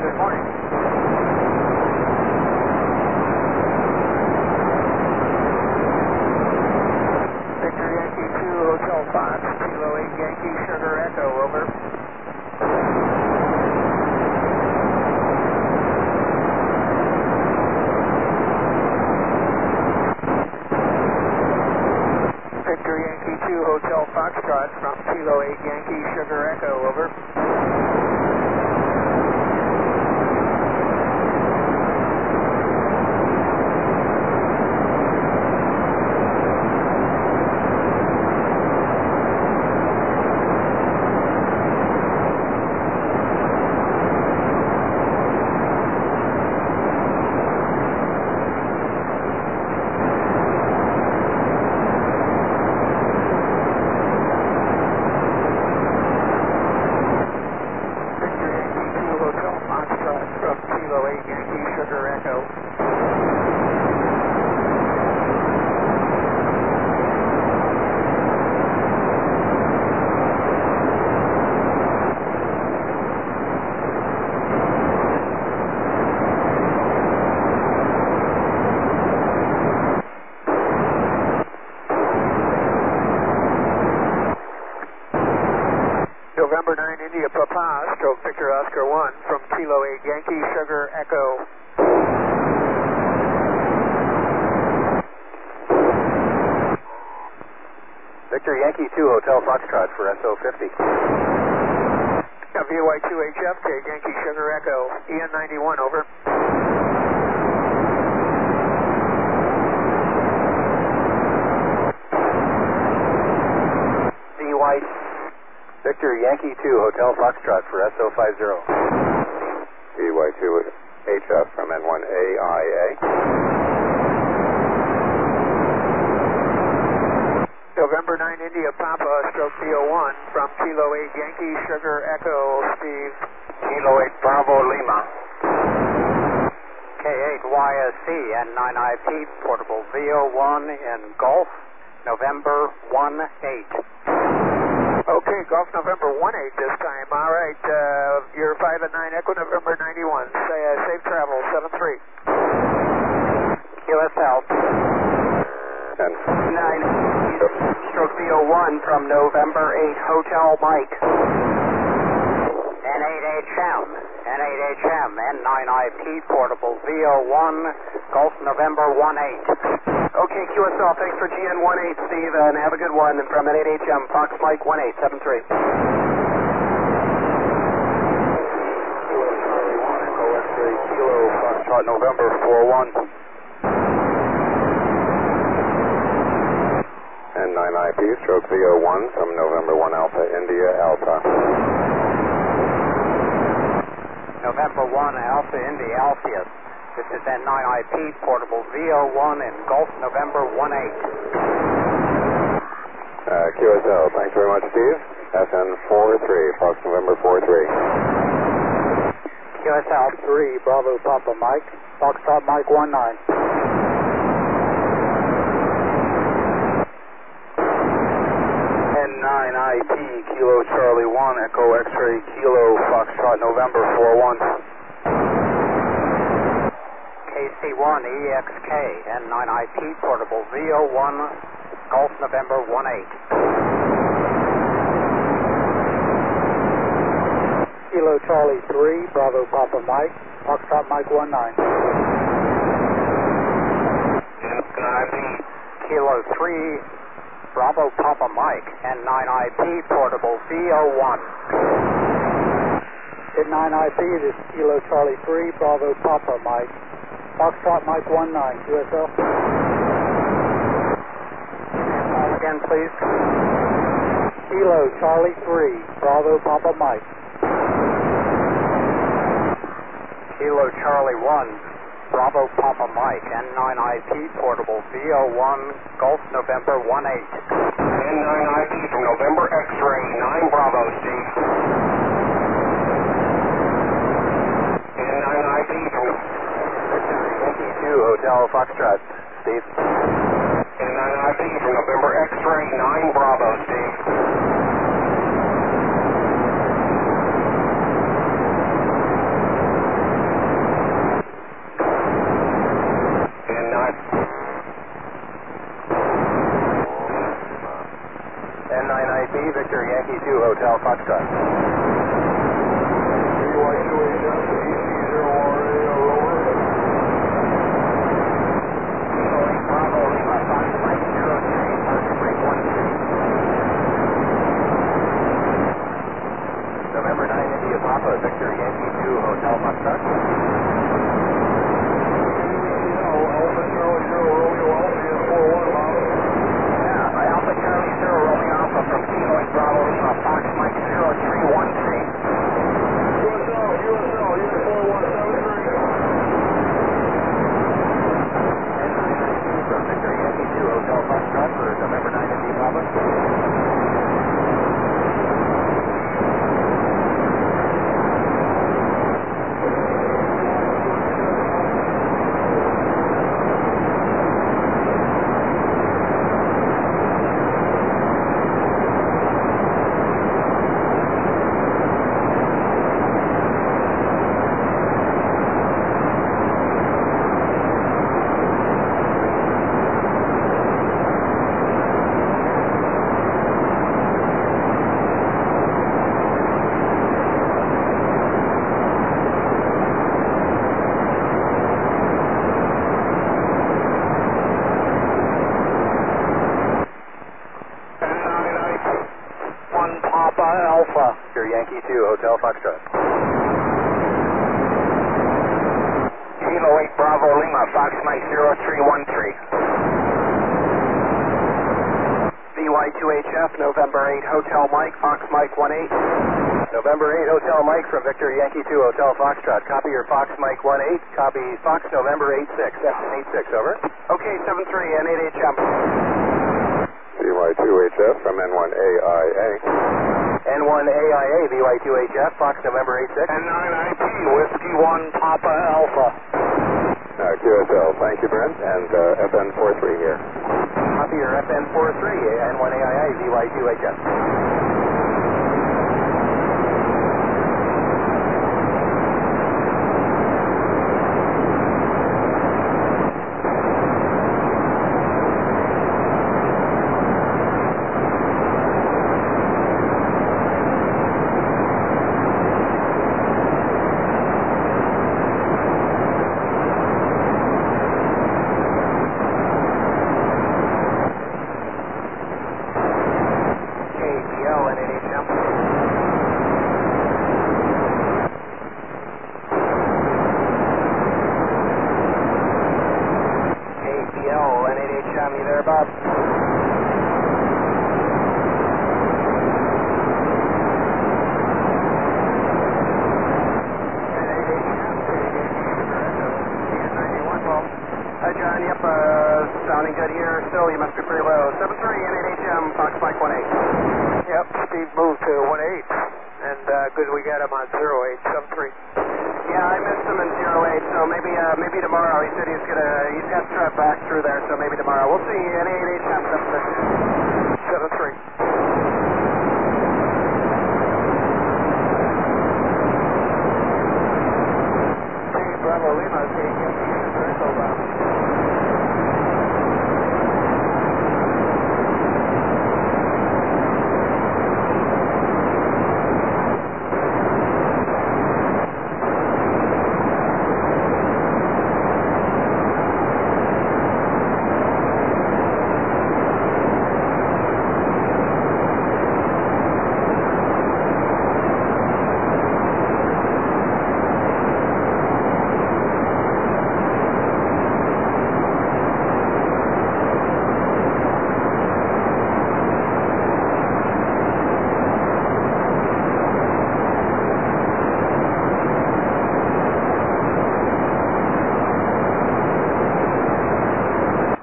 Good morning. Victor Yankee 2 Hotel Fox, Kilo 8 Yankee Sugar Echo, over. Victor Yankee 2 Hotel Foxtrot from Kilo 8 Yankee Sugar Echo, over. November 9 India Papa, stroke Victor Oscar 1 from Kilo 8 Yankee Sugar Echo. Victor Yankee 2 Hotel Foxtrot for SO50. VY2HF, take Yankee Sugar Echo, EN91, over. Victor Yankee 2 Hotel Foxtrot for SO50. VY2HF from N1AIA. November 9 India Papa, stroke VO1 from Kilo 8 Yankee Sugar Echo, Steve. Kilo 8 Bravo Lima. K8YSC N9IP, portable VO1 in Golf, November 18. Okay, Golf November 18 this time. All right, you're 5 and 9 Echo November 91. Say safe travel, 73. QSL. 10. 9, stroke VO1 from November 8 Hotel Mike. N8HM, N9IP, portable VO1, Golf November 18. Okay, QSL, thanks for GN18, Steve, and have a good one. And from N8HM, Fox Mike 1873. Echo X-ray Kilo Foxtrot November 41. N9IP stroke VO1 from November 1 Alpha India Alpha. November 1 Alpha India Alpheus. This is N9IP, portable VO1 in Golf November 18. QSL, thanks very much, Steve. SN43, Fox November 43. QSL 3, Bravo Papa Mike, Foxtrot Mike 19. N9IP, Kilo Charlie 1, Echo X-ray Kilo Foxtrot November 41. KC1EXK N9IP, portable VO1, Golf November 18. Kilo Charlie 3, Bravo Papa Mike, Foxtrot Mike 19. N9IP, Kilo 3, Bravo Papa Mike, N9IP, portable VO1. N9IP, this is Kilo Charlie 3, Bravo Papa Mike, Foxtrot Mike 19, QSL. Again, please. Kilo Charlie 3, Bravo Papa Mike. Kilo Charlie 1, Bravo Papa Mike, N9IP, portable VO1, Golf November 18. N9IP from November X-ray 9 Bravo, Steve. N9IP from Yankee 2 Hotel Foxtrot, Steve. N9IP from November X-ray 9 Bravo, Steve. Hotel Foxtrot. November 9 India Papa, Victor Yankee 2, Hotel Foxtrot. Alpha Charlie 0, Romeo Alpha from Kilo Bravo Lima, Fox Mike 0313. From Victor Yankee 2, Hotel Foxtrot for November 9 India Papa. Alpha. Victor Yankee 2, Hotel Foxtrot. Kilo 8 Bravo Lima, Fox Mike 0313. VY2HF, November 8, Hotel Mike, Fox Mike 18. November 8, Hotel Mike from Victor Yankee 2, Hotel Foxtrot. Copy your Fox Mike 18. Copy Fox November 86. F86, over. Okay, 73 and 8HM. VY2HF from N1AIA. N1AIA, VY2HF, Fox November 86. N9IP, Whiskey 1 Papa Alpha. QSL, thank you, Brent, and FN43 here. Copy your FN43, N1AIA, VY2HF. Bob. Hi, John. Yep, sounding good here. Still, you must be pretty low. 73 N8HM, Fox Mike 18. Yep, Steve moved to 18, and good we got him on 0873. Yeah, I missed him in 08, so maybe tomorrow. He said he's got to drive back through there, so maybe tomorrow. We'll see. N8HM 73. 73.